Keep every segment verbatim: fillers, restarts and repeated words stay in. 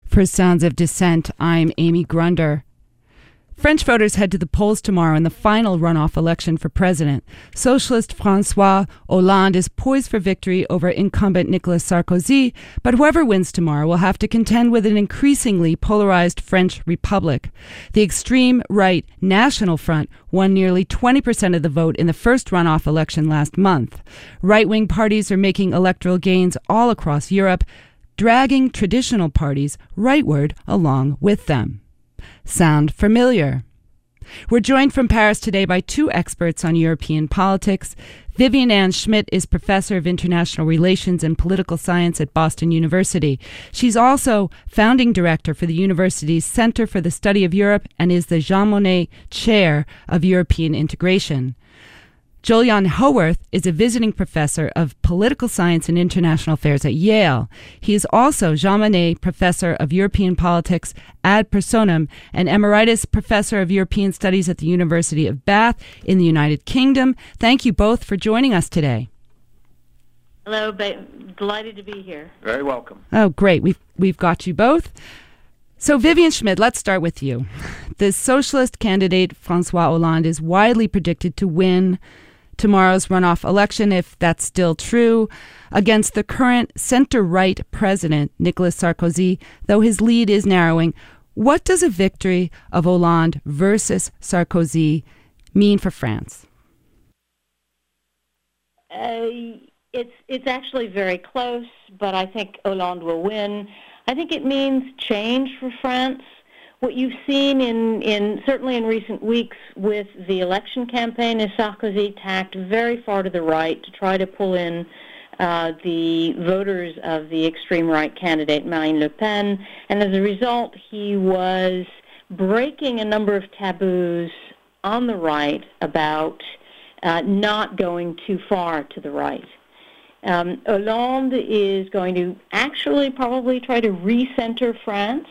For Sounds of Dissent, I'm Amy Grunder. French voters head to the polls tomorrow in the final runoff election for president. Socialist François Hollande is poised for victory over incumbent Nicolas Sarkozy, but whoever wins tomorrow will have to contend with an increasingly polarized French Republic. The extreme right National Front won nearly twenty percent of the vote in the first runoff election last month. Right-wing parties are making electoral gains all across Europe, dragging traditional parties rightward along with them. Sound familiar? We're joined from Paris today by two experts on European politics. Vivian Ann Schmidt is professor of international relations and political science at Boston University. She's also founding director for the university's Center for the Study of Europe and is the Jean Monnet Chair of European Integration. Jolyon Howarth is a visiting professor of political science and international affairs at Yale. He is also Jean Monnet Professor of European Politics ad personam and Emeritus Professor of European Studies at the University of Bath in the United Kingdom. Thank you both for joining us today. Hello, ba- delighted to be here. Very welcome. Oh, great. We've, we've got you both. So, Vivian Schmidt, let's start with you. The socialist candidate, François Hollande, is widely predicted to win tomorrow's runoff election, if that's still true, against the current center-right president, Nicolas Sarkozy, though his lead is narrowing. What does a victory of Hollande versus Sarkozy mean for France? Uh, it's it's actually very close, but I think Hollande will win. I think it means change for France. What you've seen in, in certainly in recent weeks with the election campaign is Sarkozy tacked very far to the right to try to pull in uh, the voters of the extreme right candidate Marine Le Pen, and as a result he was breaking a number of taboos on the right about uh, not going too far to the right. Um, Hollande is going to actually probably try to recenter France.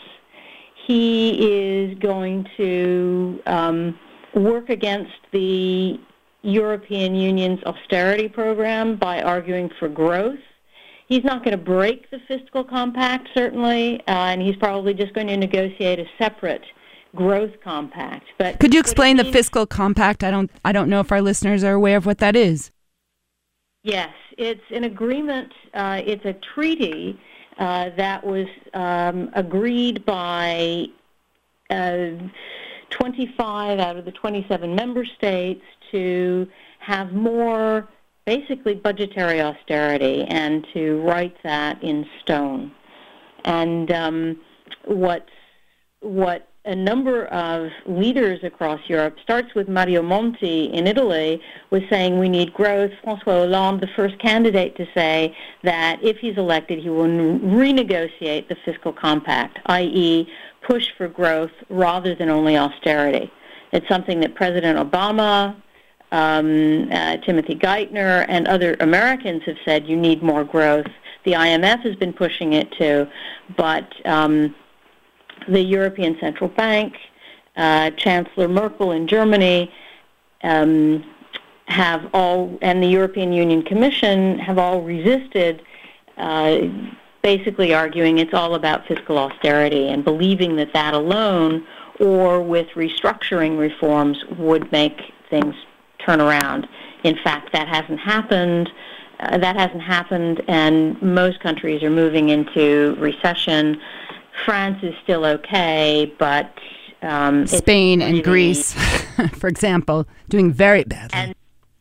He is going to um, work against the European Union's austerity program by arguing for growth. He's not going to break the fiscal compact, certainly, uh, and he's probably just going to negotiate a separate growth compact. But could you explain the means, fiscal compact? I don't, I don't know if our listeners are aware of what that is. Yes, it's an agreement. Uh, it's a treaty Uh, that was um, agreed by uh, twenty-five out of the twenty-seven member states to have more, basically, budgetary austerity and to write that in stone. And um, what what a number of leaders across Europe, starts with Mario Monti in Italy, was saying we need growth. François Hollande, the first candidate to say that if he's elected, he will n- renegotiate the fiscal compact, that is push for growth rather than only austerity. It's something that President Obama, um, uh, Timothy Geithner, and other Americans have said you need more growth. The I M F has been pushing it too, but um, the European Central Bank, uh, Chancellor Merkel in Germany, um, have all, and the European Union Commission have all resisted, uh, basically arguing it's all about fiscal austerity and believing that that alone, or with restructuring reforms, would make things turn around. In fact, that hasn't happened. Uh, that hasn't happened, and most countries are moving into recession. France is still okay, but um, Spain really, and Greece, for example, doing very badly. And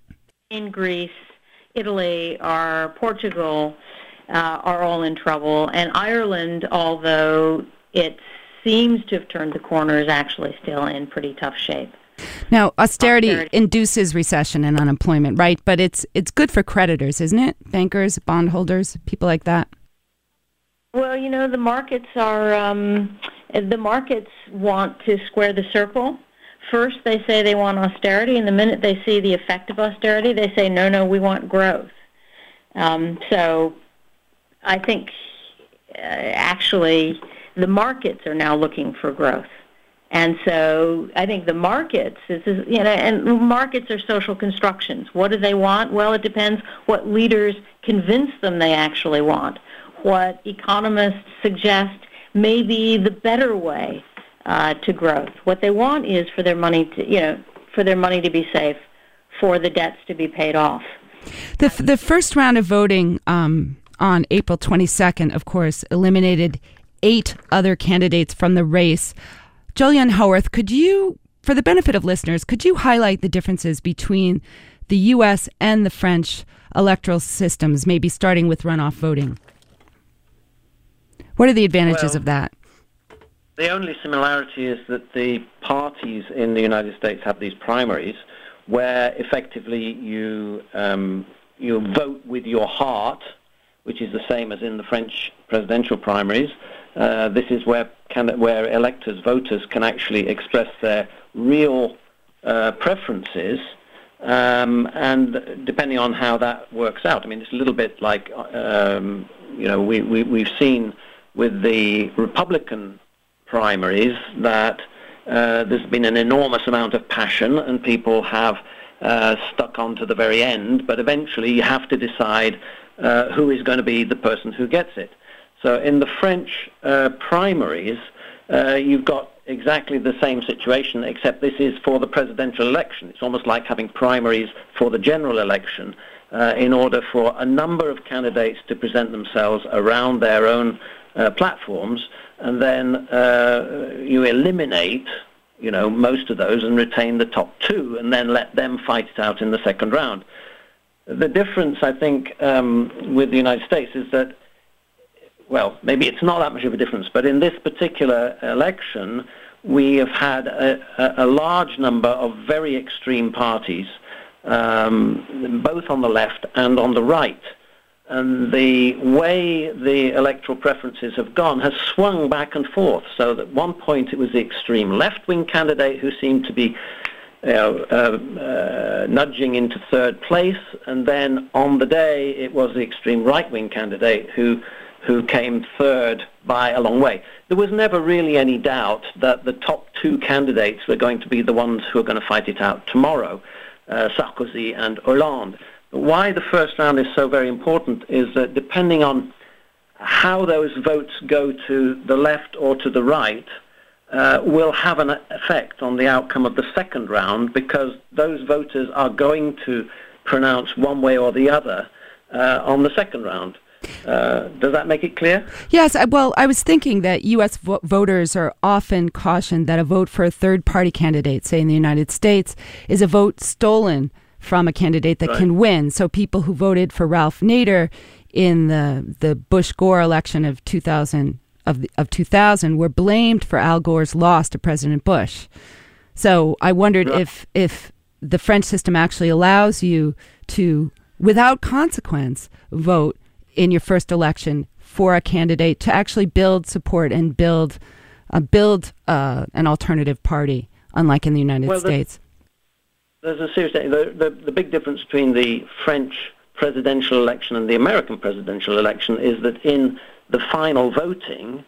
in Greece, Italy, or Portugal uh, are all in trouble, and Ireland, although it seems to have turned the corner, is actually still in pretty tough shape. Now, austerity, austerity induces recession and unemployment, right? But it's it's good for creditors, isn't it? Bankers, bondholders, people like that. Well, you know, the markets are, um, the markets want to square the circle. First, they say they want austerity, and the minute they see the effect of austerity, they say, no, no, we want growth. Um, so I think, uh, actually, the markets are now looking for growth. And so I think the markets, this is, you know, and markets are social constructions. What do they want? Well, it depends what leaders convince them they actually want. What economists suggest may be the better way uh, to growth. What they want is for their money to, you know, for their money to be safe, for the debts to be paid off. The the first round of voting um, on April twenty-second, of course, eliminated eight other candidates from the race. Jolyon Howarth, could you, for the benefit of listeners, could you highlight the differences between the U S and the French electoral systems, maybe starting with runoff voting? What are the advantages well, of that? The only similarity is that the parties in the United States have these primaries where effectively you um, you vote with your heart, which is the same as in the French presidential primaries. Uh, this is where can, where electors, voters, can actually express their real uh, preferences, um, and depending on how that works out. I mean, it's a little bit like, um, you know, we, we, we've seen with the Republican primaries that uh, there's been an enormous amount of passion and people have uh, stuck on to the very end, but eventually you have to decide uh, who is going to be the person who gets it. So in the French uh, primaries, uh, you've got exactly the same situation, except this is for the presidential election. It's almost like having primaries for the general election uh, in order for a number of candidates to present themselves around their own uh, platforms, and then uh, you eliminate, you know, most of those and retain the top two, and then let them fight it out in the second round. The difference, I think, um, with the United States is that, well, maybe it's not that much of a difference, but in this particular election, we have had a, a, a large number of very extreme parties, um, both on the left and on the right. And the way the electoral preferences have gone has swung back and forth. So at one point it was the extreme left-wing candidate who seemed to be you know, uh, uh, nudging into third place, and then on the day it was the extreme right-wing candidate who who came third by a long way. There was never really any doubt that the top two candidates were going to be the ones who are going to fight it out tomorrow, uh, Sarkozy and Hollande. But why the first round is so very important is that depending on how those votes go to the left or to the right, uh, will have an effect on the outcome of the second round, because those voters are going to pronounce one way or the other uh, on the second round. Uh, does that make it clear? Yes. I, well, I was thinking that U S vo- voters are often cautioned that a vote for a third-party candidate, say in the United States, is a vote stolen from a candidate that right. can win. So people who voted for Ralph Nader in the the Bush-Gore election of two thousand of of two thousand were blamed for Al Gore's loss to President Bush. So I wondered right. if if the French system actually allows you to, without consequence, vote in your first election for a candidate to actually build support and build uh, build uh, an alternative party, unlike in the United well, States. There's a serious thing. The, the, the big difference between the French presidential election and the American presidential election is that in the final voting,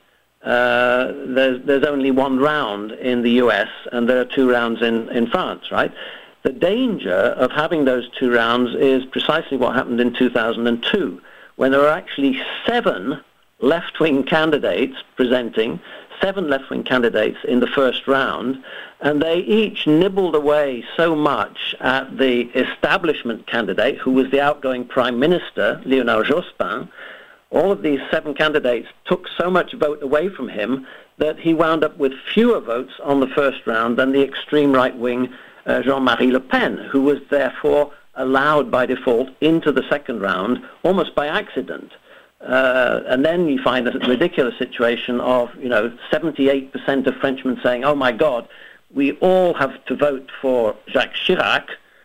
uh, there's, there's only one round in the U S and there are two rounds in, in France, right? The danger of having those two rounds is precisely what happened in two thousand two, when there were actually seven left-wing candidates presenting, seven left-wing candidates in the first round, and they each nibbled away so much at the establishment candidate, who was the outgoing prime minister, Lionel Jospin. All of these seven candidates took so much vote away from him that he wound up with fewer votes on the first round than the extreme right-wing uh, Jean-Marie Le Pen, who was therefore allowed by default into the second round almost by accident. Uh, and then you find a ridiculous situation of, you know, seventy-eight percent of Frenchmen saying, oh my God, we all have to vote for Jacques Chirac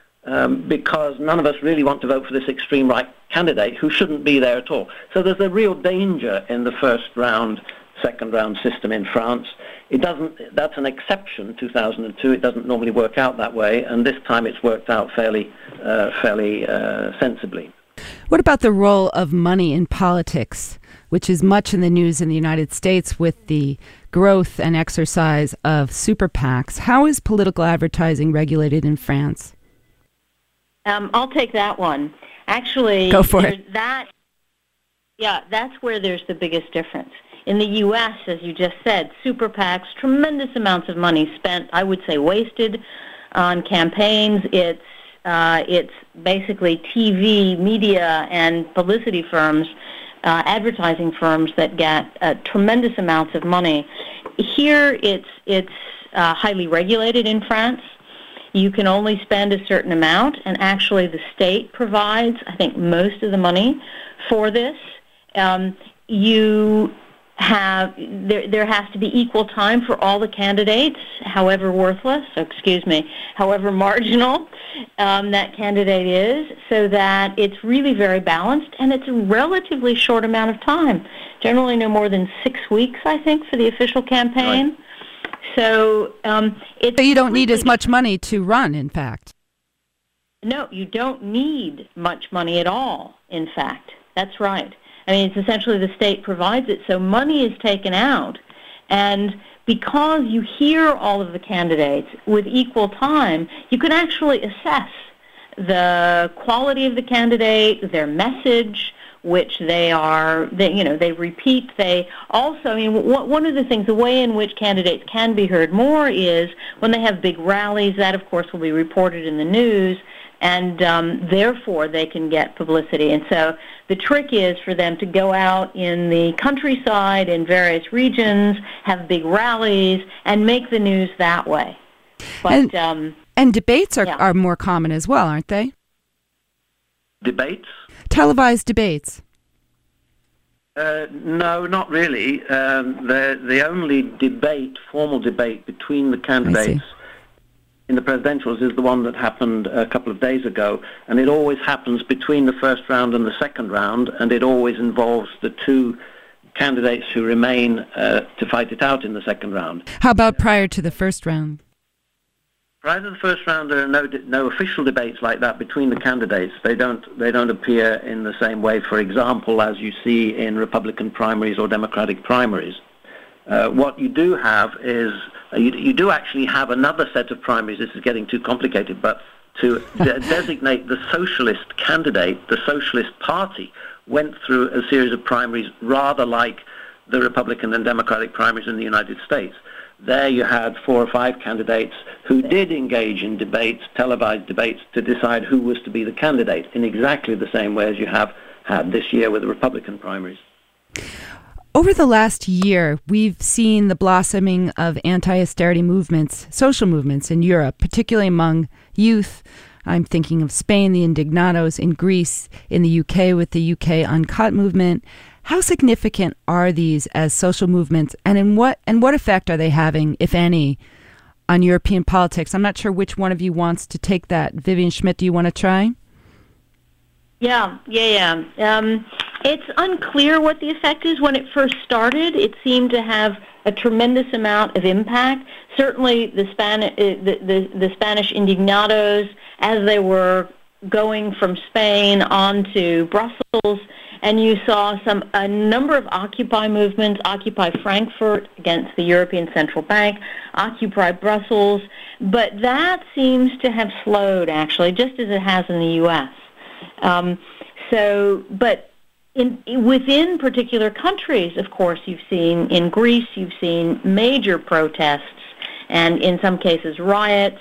um, because none of us really want to vote for this extreme right candidate who shouldn't be there at all. So there's a real danger in the first round, second round system in France. It doesn't, that's an exception, two thousand two. It doesn't normally work out that way, and this time it's worked out fairly, uh, fairly uh, sensibly. What about the role of money in politics, which is much in the news in the United States with the growth and exercise of super PACs? How is political advertising regulated in France? Um, I'll take that one. Actually, Go for it. That, yeah, that's where there's the biggest difference. In the U S, as you just said, super PACs, tremendous amounts of money spent, I would say wasted, on campaigns. It's uh, it's basically T V, media, and publicity firms, uh, advertising firms that get uh, tremendous amounts of money. Here, it's it's uh, highly regulated in France. You can only spend a certain amount, and actually the state provides, I think, most of the money for this. Um, you have there there has to be equal time for all the candidates, however worthless, excuse me, however marginal um, that candidate is, so that it's really very balanced, and it's a relatively short amount of time, generally no more than six weeks, I think, for the official campaign. Right. So um, it's... So you don't need as much money to run, in fact. No, you don't need much money at all, in fact. That's right. I mean, it's essentially the state provides it, so money is taken out. And because you hear all of the candidates with equal time, you can actually assess the quality of the candidate, their message, which they are, they, you know, they repeat. They also, I mean, w- one of the things, the way in which candidates can be heard more is when they have big rallies. That, of course, will be reported in the news, and um, therefore they can get publicity. And so the trick is for them to go out in the countryside in various regions, have big rallies, and make the news that way. But and, um, and debates are, yeah. are more common as well, aren't they? Debates? Televised debates. Uh, no, not really. Um, the the only debate, formal debate between the candidates in the presidentials is the one that happened a couple of days ago, and it always happens between the first round and the second round, and it always involves the two candidates who remain uh, to fight it out in the second round. How about prior to the first round? Prior to the first round, there are no no official debates like that between the candidates. They don't they don't appear in the same way, for example, as you see in Republican primaries or Democratic primaries. Uh, what you do have is uh, you, you do actually have another set of primaries. This is getting too complicated, but to de- designate the socialist candidate, the Socialist Party went through a series of primaries rather like the Republican and Democratic primaries in the United States. There you had four or five candidates who did engage in debates, televised debates, to decide who was to be the candidate in exactly the same way as you have had this year with the Republican primaries. Over the last year, we've seen the blossoming of anti-austerity movements, social movements in Europe, particularly among youth. I'm thinking of Spain, the Indignados, in Greece, in the U K with the U K Uncut movement. How significant are these as social movements, and in what and what effect are they having, if any, on European politics? I'm not sure which one of you wants to take that. Vivian Schmidt, do you want to try? Yeah, yeah, yeah. Um, it's unclear what the effect is. When it first started, it seemed to have a tremendous amount of impact. Certainly, the Spanish, uh, the, the, the Spanish Indignados, as they were going from Spain on to Brussels, and you saw some a number of Occupy movements, Occupy Frankfurt against the European Central Bank, Occupy Brussels, but that seems to have slowed, actually, just as it has in the U S. Um, so, but in, within particular countries, of course, you've seen, in Greece, you've seen major protests, and in some cases riots.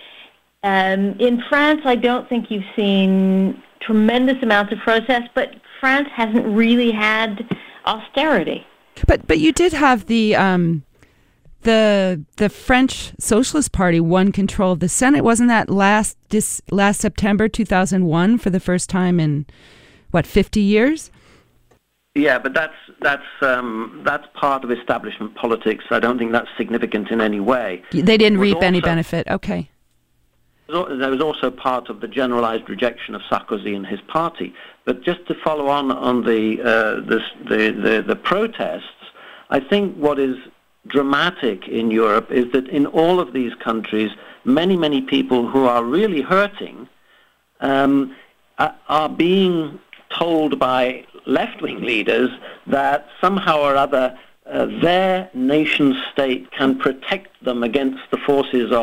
Um, in France, I don't think you've seen tremendous amounts of protests, but France hasn't really had austerity. But but you did have the um, the the French Socialist Party won control of the Senate. Wasn't that last this last September two thousand one for the first time in what fifty years? Yeah, but that's that's um, that's part of establishment politics. I don't think that's significant in any way. They didn't reap also, any benefit. Okay. There was also part of the generalized rejection of Sarkozy and his party. But just to follow on on the, uh, the, the, the, the protests, I think what is dramatic in Europe is that in all of these countries, many, many people who are really hurting um, are being told by left-wing leaders that somehow or other uh, their nation-state can protect them against the forces of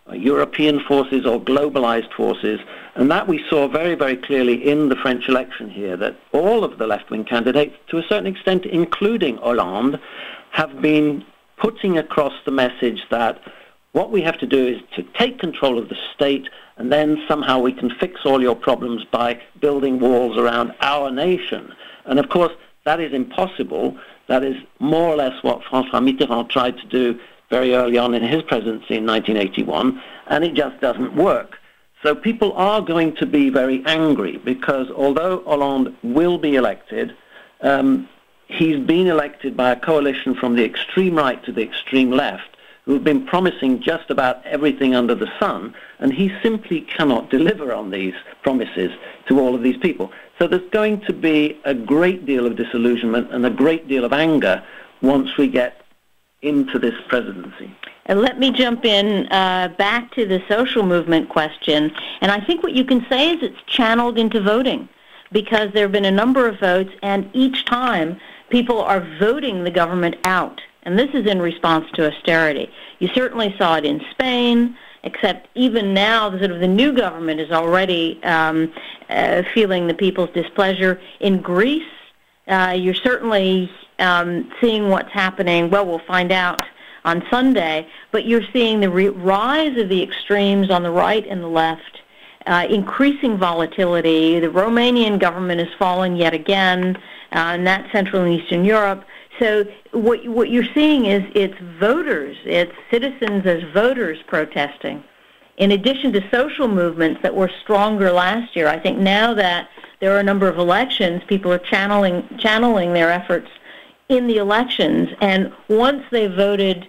European forces or globalized forces. And that we saw very, very clearly in the French election here, that all of the left-wing candidates, to a certain extent, including Hollande, have been putting across the message that what we have to do is to take control of the state, and then somehow we can fix all your problems by building walls around our nation. And of course, that is impossible. That is more or less what François Mitterrand tried to do very early on in his presidency in nineteen eighty-one, and it just doesn't work. So people are going to be very angry because although Hollande will be elected, um, he's been elected by a coalition from the extreme right to the extreme left, who have been promising just about everything under the sun, and he simply cannot deliver on these promises to all of these people. So there's going to be a great deal of disillusionment and a great deal of anger once we get into this presidency. And let me jump in uh, back to the social movement question, and I think what you can say is it's channeled into voting, because there have been a number of votes, and each time people are voting the government out. And this is in response to austerity. You certainly saw it in Spain, except even now, the sort of the new government is already um, uh, feeling the people's displeasure. In Greece, uh, you're certainly um, seeing what's happening. Well, we'll find out on Sunday, but you're seeing the re- rise of the extremes on the right and the left, uh, increasing volatility. The Romanian government has fallen yet again, uh, and that's Central and Eastern Europe. So what what you're seeing is it's voters, it's citizens as voters protesting. In addition to social movements that were stronger last year, I think now that there are a number of elections, people are channeling channeling their efforts in the elections, and once they've voted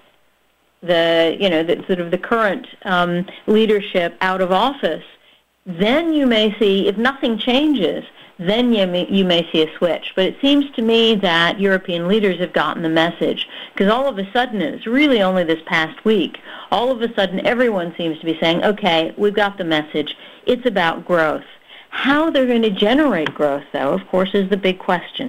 the you know the sort of the current um, leadership out of office, then you may see, if nothing changes, then you may, you may see a switch. But it seems to me that European leaders have gotten the message, because all of a sudden, it's really only this past week, all of a sudden everyone seems to be saying, okay, we've got the message, it's about growth. How they're going to generate growth, though, of course, is the big question.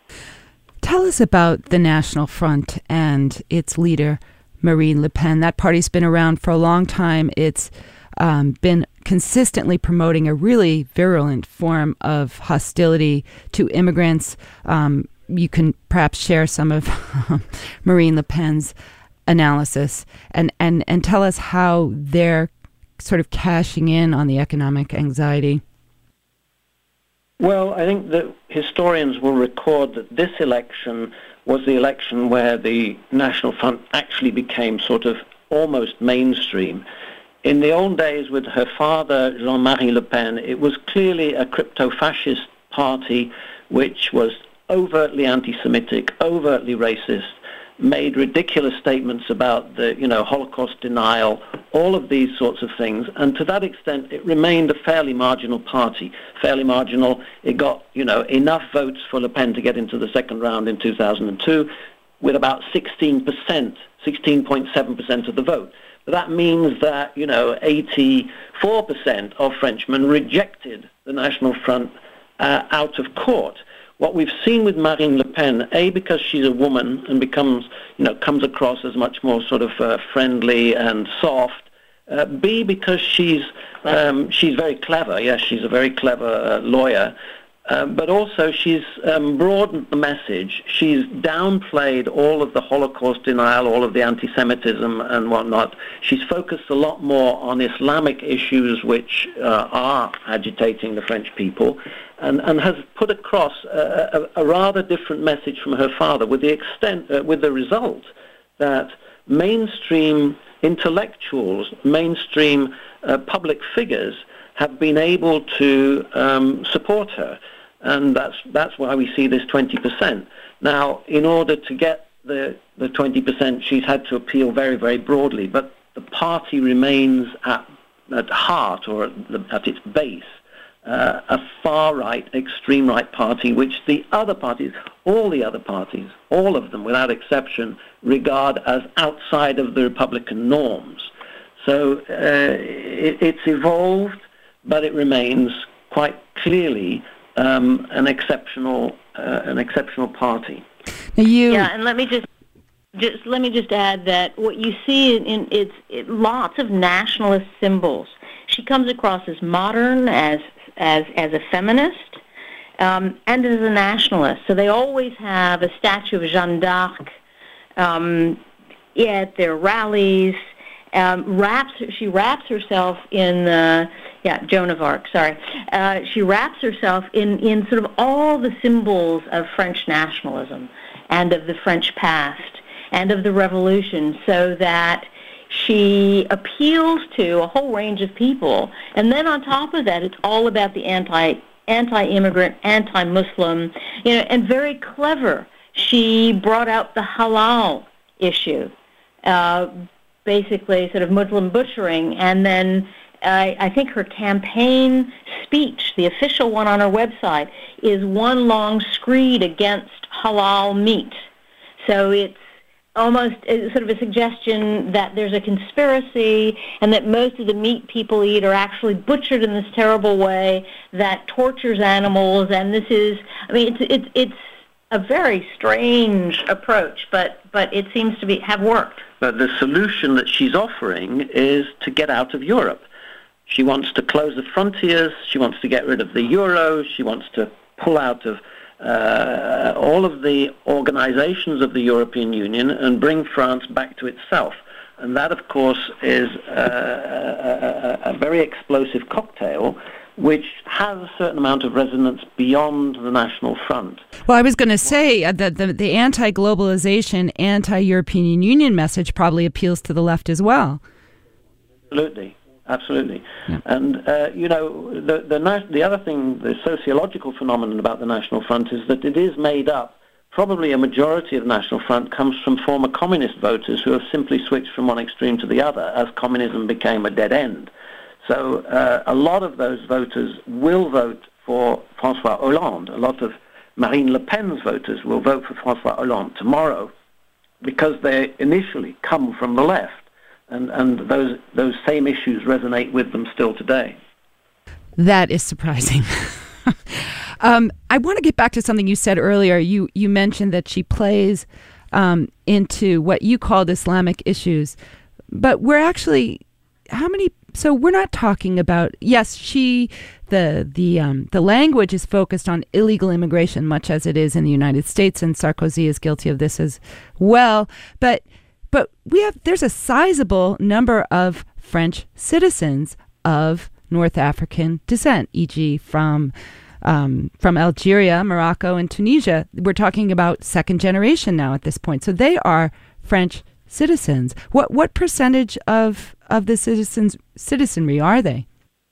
Tell us about the National Front and its leader, Marine Le Pen. That party's been around for a long time. It's um, been consistently promoting a really virulent form of hostility to immigrants. Um, you can perhaps share some of Marine Le Pen's analysis and, and, and tell us how they're sort of cashing in on the economic anxiety. Well, I think that historians will record that this election was the election where the National Front actually became sort of almost mainstream. In the old days with her father, Jean-Marie Le Pen, it was clearly a crypto-fascist party which was overtly anti-Semitic, overtly racist, made ridiculous statements about the, you know, Holocaust denial, all of these sorts of things. And to that extent, it remained a fairly marginal party, fairly marginal. It got, you know, enough votes for Le Pen to get into the second round in two thousand two with about sixteen percent, sixteen point seven percent of the vote. But that means that, you know, eighty-four percent of Frenchmen rejected the National Front uh, out of court. What we've seen with Marine Le Pen, A, because she's a woman and becomes, you know, comes across as much more sort of uh, friendly and soft. Uh, B, because she's um, she's very clever. Yes, she's a very clever uh, lawyer. Uh, but also she's um, broadened the message. She's downplayed all of the Holocaust denial, all of the anti-Semitism and whatnot. She's focused a lot more on Islamic issues which uh, are agitating the French people, and, and has put across a, a, a rather different message from her father, with the extent, uh, with the result that mainstream intellectuals, mainstream uh, public figures have been able to um, support her. And that's that's why we see this twenty percent. Now, in order to get the, the twenty percent, she's had to appeal very, very broadly. But the party remains at, at heart, or at, the, at its base, uh, a far-right, extreme-right party, which the other parties, all the other parties, all of them without exception, regard as outside of the Republican norms. So uh, it, it's evolved, but it remains quite clearly um, an exceptional, uh, an exceptional party. Now you, yeah, and let me just just let me just add that what you see in, in it's it, lots of nationalist symbols. She comes across as modern, as as as a feminist, um, and as a nationalist. So they always have a statue of Jeanne d'Arc um, at their rallies. Um, wraps she wraps herself in the yeah Joan of Arc. Sorry, uh, she wraps herself in in sort of all the symbols of French nationalism and of the French past and of the Revolution, so that she appeals to a whole range of people. And then on top of that, it's all about the anti anti-immigrant, anti-Muslim, you know, and very clever. She brought out the halal issue. Uh, basically sort of Muslim butchering, and then uh, I think her campaign speech, the official one on her website, is one long screed against halal meat. So it's almost uh, sort of a suggestion that there's a conspiracy and that most of the meat people eat are actually butchered in this terrible way that tortures animals, and this is, I mean, it's it's, it's a very strange approach, but, but it seems to be have worked. But the solution that she's offering is to get out of Europe. She wants to close the frontiers, she wants to get rid of the euro, she wants to pull out of uh, all of the organizations of the European Union and bring France back to itself. And that, of course, is uh, a, a very explosive cocktail which has a certain amount of resonance beyond the National Front. Well, I was going to say that the, the anti-globalization, anti-European Union message probably appeals to the left as well. Absolutely, absolutely. Yeah. And, uh, you know, the, the, the other thing, the sociological phenomenon about the National Front is that it is made up, probably a majority of the National Front comes from former communist voters who have simply switched from one extreme to the other as communism became a dead end. So uh, a lot of those voters will vote for François Hollande. A lot of Marine Le Pen's voters will vote for François Hollande tomorrow because they initially come from the left, and, and those those same issues resonate with them still today. That is surprising. um, I want to get back to something you said earlier. You, you mentioned that she plays um, into what you called Islamic issues, but we're actually, how many... So we're not talking about, yes, she, the the um, the language is focused on illegal immigration, much as it is in the United States, and Sarkozy is guilty of this as well. But but we have there's a sizable number of French citizens of North African descent, for example from um, from Algeria, Morocco, and Tunisia. We're talking about second generation now at this point. So they are French citizens. What what percentage of of the citizens citizenry are they?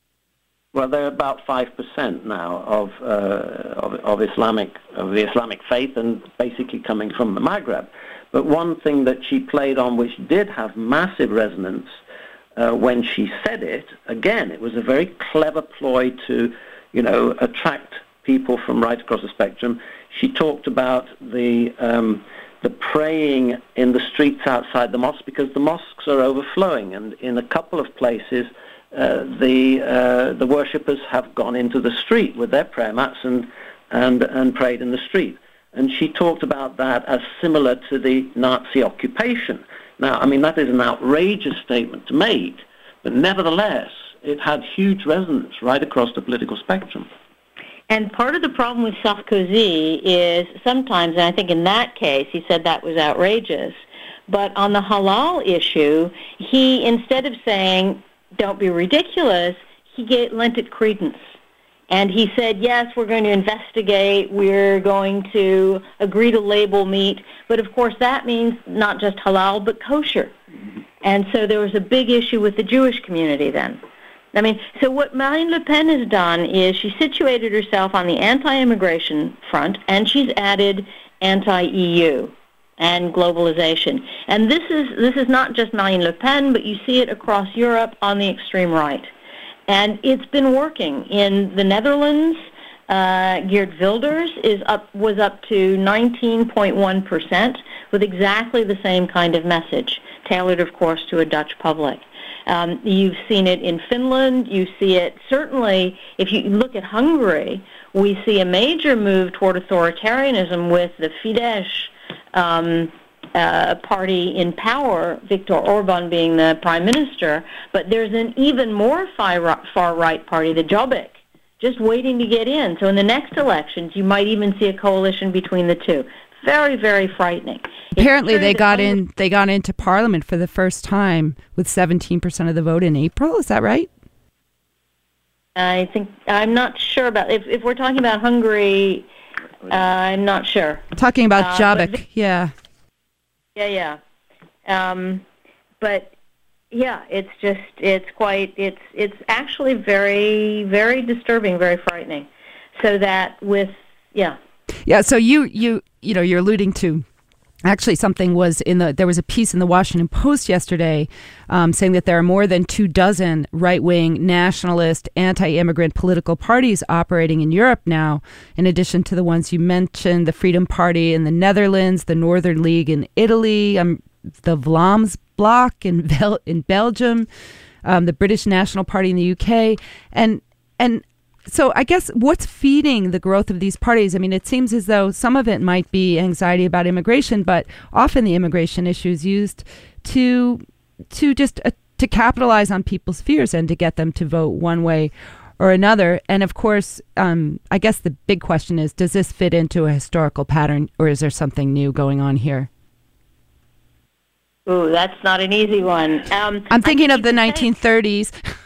Well, they're about five percent now of, uh, of of Islamic of the Islamic faith, and basically coming from the Maghreb. But one thing that she played on, which did have massive resonance uh, when she said it, again, it was a very clever ploy to, you know, attract people from right across the spectrum. She talked about the um, the praying in the streets outside the mosque, because the mosques are overflowing, and in a couple of places uh, the uh, the worshippers have gone into the street with their prayer mats and and and prayed in the street. And she talked about that as similar to the Nazi occupation. Now, I mean, that is an outrageous statement to make, but nevertheless, it had huge resonance right across the political spectrum. And part of the problem with Sarkozy is sometimes, and I think in that case, he said that was outrageous, but on the halal issue, he, instead of saying, don't be ridiculous, he gave, lent it credence. And he said, yes, we're going to investigate, we're going to agree to label meat, but of course that means not just halal, but kosher. And so there was a big issue with the Jewish community then. I mean, so what Marine Le Pen has done is she situated herself on the anti-immigration front, and she's added anti-E U and globalization. And this is this is not just Marine Le Pen, but you see it across Europe on the extreme right. And it's been working. In the Netherlands, uh, Geert Wilders is up was up to nineteen point one percent with exactly the same kind of message, tailored, of course, to a Dutch public. Um, you've seen it in Finland. You see it certainly, if you look at Hungary, we see a major move toward authoritarianism with the Fidesz um, uh, party in power, Viktor Orban being the prime minister, but there's an even more far-right party, the Jobbik, just waiting to get in. So in the next elections, you might even see a coalition between the two. Very, very frightening. Apparently, they got in. They got into Parliament for the first time with seventeen percent of the vote in April. Is that right? I think I'm not sure about if if we're talking about Hungary. Uh, I'm not sure. Talking about uh, Jobbik, but, yeah, yeah, yeah. Um, but yeah, it's just it's quite it's it's actually very very disturbing, very frightening. So that with yeah. Yeah, so you you you know you're alluding to actually something was in the there was a piece in the Washington Post yesterday um, saying that there are more than two dozen right-wing nationalist anti-immigrant political parties operating in Europe now, in addition to the ones you mentioned, the Freedom Party in the Netherlands, the Northern League in Italy, um, the Vlaams Bloc in Bel- in Belgium, um, the British National Party in the U K, and and. So I guess what's feeding the growth of these parties? I mean, it seems as though some of it might be anxiety about immigration, but often the immigration issue is used to to just uh, to capitalize on people's fears and to get them to vote one way or another. And of course, um, I guess the big question is, does this fit into a historical pattern, or is there something new going on here? Ooh, that's not an easy one. Um, I'm thinking of the nineteen thirties.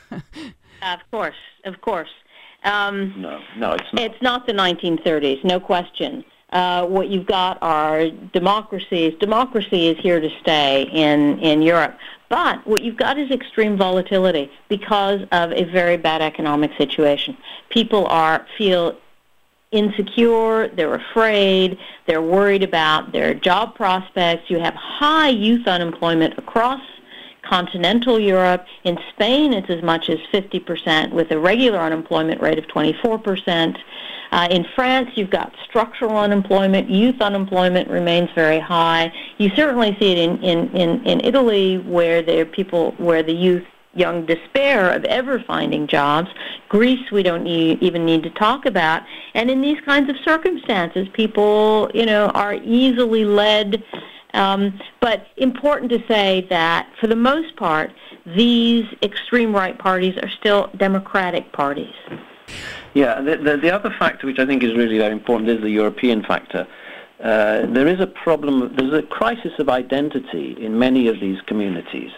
Of course, of course. Um, no, no, it's not. It's not the nineteen thirties, no question. Uh, what you've got are democracies. Democracy is here to stay in, in Europe. But what you've got is extreme volatility because of a very bad economic situation. People are feel insecure, they're afraid, they're worried about their job prospects. You have high youth unemployment across continental Europe. In Spain, it's as much as fifty percent with a regular unemployment rate of twenty-four percent. Uh, in France, you've got structural unemployment. Youth unemployment remains very high. You certainly see it in, in, in, in Italy, where there are people, where the youth young despair of ever finding jobs. Greece, we don't need, even need to talk about. And in these kinds of circumstances, people, you know, are easily led. Um, but important to say that, for the most part, these extreme right parties are still democratic parties. Yeah, the, the, the other factor, which I think is really very important, is the European factor. Uh, there is a problem, there's a crisis of identity in many of these communities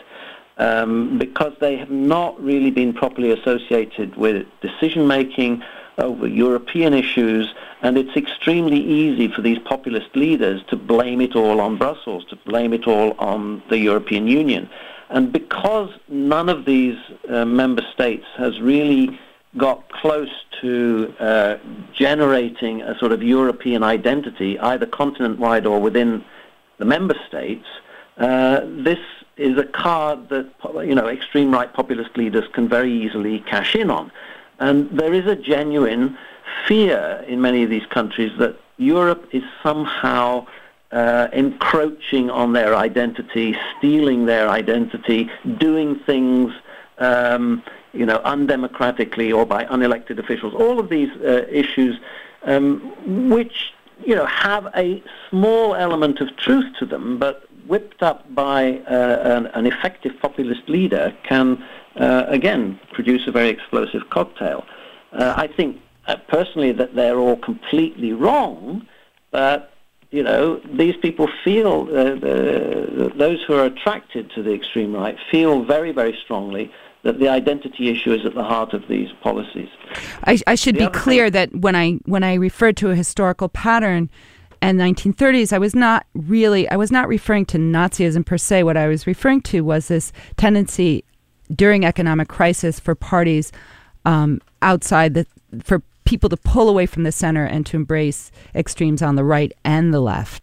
um, because they have not really been properly associated with decision-making over European issues, and it's extremely easy for these populist leaders to blame it all on Brussels, to blame it all on the European Union. And because none of these uh, member states has really got close to uh, generating a sort of European identity, either continent-wide or within the member states, uh, this is a card that, you know, extreme right populist leaders can very easily cash in on. And there is a genuine fear in many of these countries that Europe is somehow uh, encroaching on their identity, stealing their identity, doing things, um, you know, undemocratically or by unelected officials. All of these uh, issues, um, which, you know, have a small element of truth to them, but whipped up by uh, an, an effective populist leader can Uh, again, produce a very explosive cocktail. Uh, I think uh, personally that they're all completely wrong, but, you know, these people feel, uh, the, those who are attracted to the extreme right feel very, very strongly that the identity issue is at the heart of these policies. I, I should the be clear thing- that when I when I referred to a historical pattern and nineteen thirties, I was not really, I was not referring to Nazism per se. What I was referring to was this tendency during economic crisis for parties um, outside the, for people to pull away from the center and to embrace extremes on the right and the left.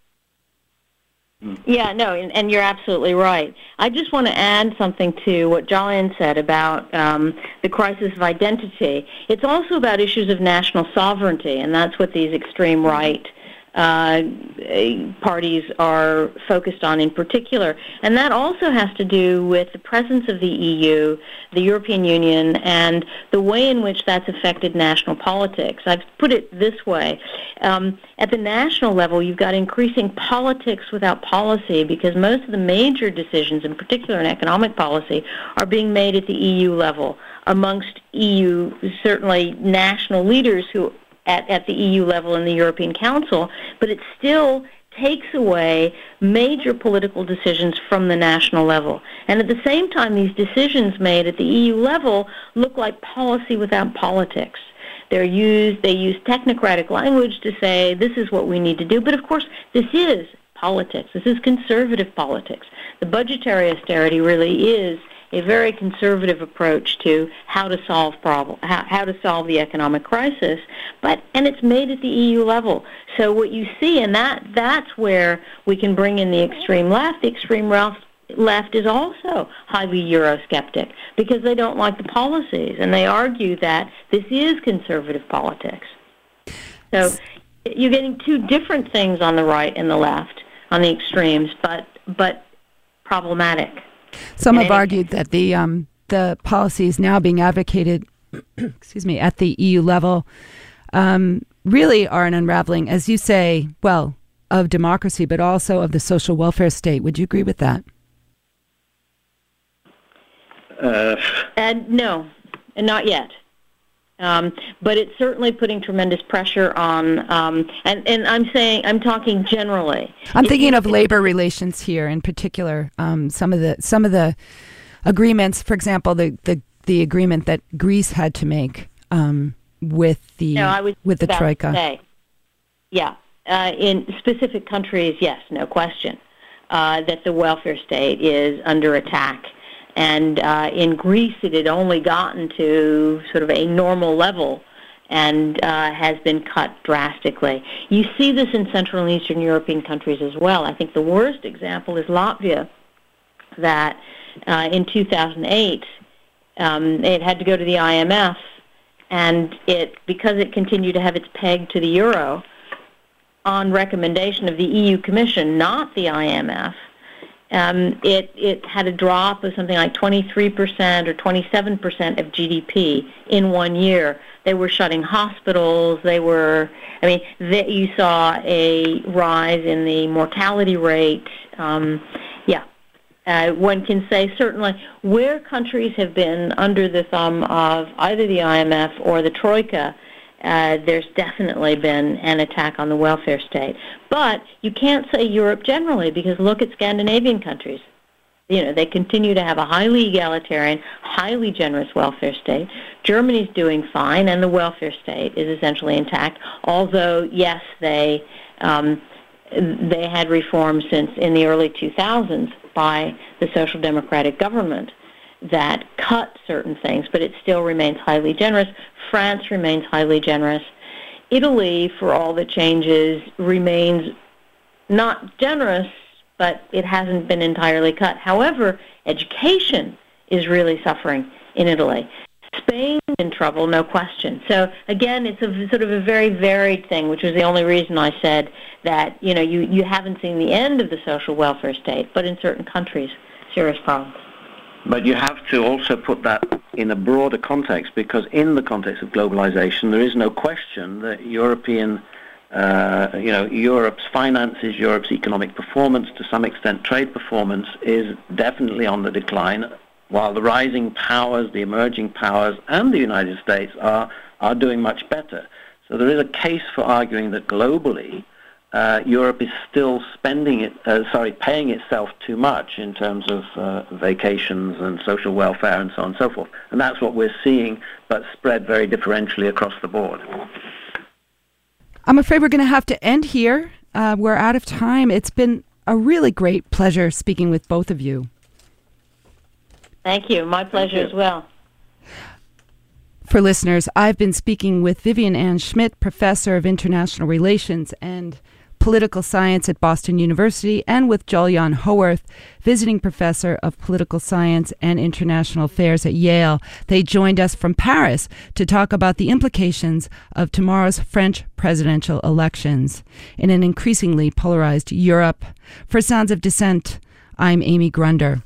Yeah, no, and, and you're absolutely right. I just want to add something to what Jolyon said about um, the crisis of identity. It's also about issues of national sovereignty, and that's what these extreme right uh, parties are focused on in particular. And that also has to do with the presence of the E U, the European Union, and the way in which that's affected national politics. I've put it this way. Um, at the national level, you've got increasing politics without policy, because most of the major decisions, in particular in economic policy, are being made at the E U level amongst E U, certainly national leaders who At, at the E U level and the European Council, but it still takes away major political decisions from the national level. And at the same time, these decisions made at the E U level look like policy without politics. They're used, they use technocratic language to say, this is what we need to do. But of course, this is politics. This is conservative politics. The budgetary austerity really is a very conservative approach to how to solve problem, how, how to solve the economic crisis, but and it's made at the E U level. So what you see, and that that's where we can bring in the extreme left. The extreme left left is also highly Eurosceptic because they don't like the policies, and they argue that this is conservative politics. So you're getting two different things on the right and the left, on the extremes, but but problematic. Some have argued that the um, the policies now being advocated, excuse me, at the E U level, um, really are an unraveling, as you say, well, of democracy, but also of the social welfare state. Would you agree with that? Uh, and no, and not yet. Um, but it's certainly putting tremendous pressure on, um, and, and I'm saying, I'm talking generally. I'm thinking of labor relations here in particular. Um, some of the some of the agreements, for example, the, the, the agreement that Greece had to make um, with the no, I was with the about Troika. To say, yeah, uh, in specific countries, yes, no question, uh, that the welfare state is under attack. And uh, in Greece, it had only gotten to sort of a normal level and uh, has been cut drastically. You see this in Central and Eastern European countries as well. I think the worst example is Latvia, that uh, in two thousand eight, um, it had to go to the I M F, and it because it continued to have its peg to the euro, on recommendation of the E U Commission, not the I M F, Um, it, it had a drop of something like twenty-three percent or twenty-seven percent of G D P in one year. They were shutting hospitals. They were, I mean, they, you saw a rise in the mortality rate. Um, yeah, uh, one can say certainly where countries have been under the thumb of either the I M F or the Troika, Uh, there's definitely been an attack on the welfare state. But you can't say Europe generally, because look at Scandinavian countries. You know, they continue to have a highly egalitarian, highly generous welfare state. Germany's doing fine, and the welfare state is essentially intact, although, yes, they um, they had reforms since in the early two thousands by the Social Democratic government that cut certain things, but it still remains highly generous. France remains highly generous. Italy, for all the changes, remains not generous, but it hasn't been entirely cut. However, education is really suffering in Italy. Spain's in trouble, no question. So again, it's a sort of a very varied thing, which was the only reason I said that, you know, you, you haven't seen the end of the social welfare state, but in certain countries, serious problems. But you have to also put that in a broader context, because in the context of globalization, there is no question that European, uh, you know, Europe's finances, Europe's economic performance, to some extent trade performance, is definitely on the decline, while the rising powers, the emerging powers, and the United States are, are doing much better. So there is a case for arguing that globally, Uh, Europe is still spending it, uh, sorry, paying itself too much in terms of uh, vacations and social welfare and so on and so forth. And that's what we're seeing, but spread very differentially across the board. I'm afraid we're going to have to end here. Uh, we're out of time. It's been a really great pleasure speaking with both of you. Thank you. My pleasure as well. For listeners, I've been speaking with Vivian Ann Schmidt, Professor of International Relations and political science at Boston University, and with Jolyon Howarth, visiting professor of political science and international affairs at Yale. They joined us from Paris to talk about the implications of tomorrow's French presidential elections in an increasingly polarized Europe. For Sounds of Dissent, I'm Amy Grunder.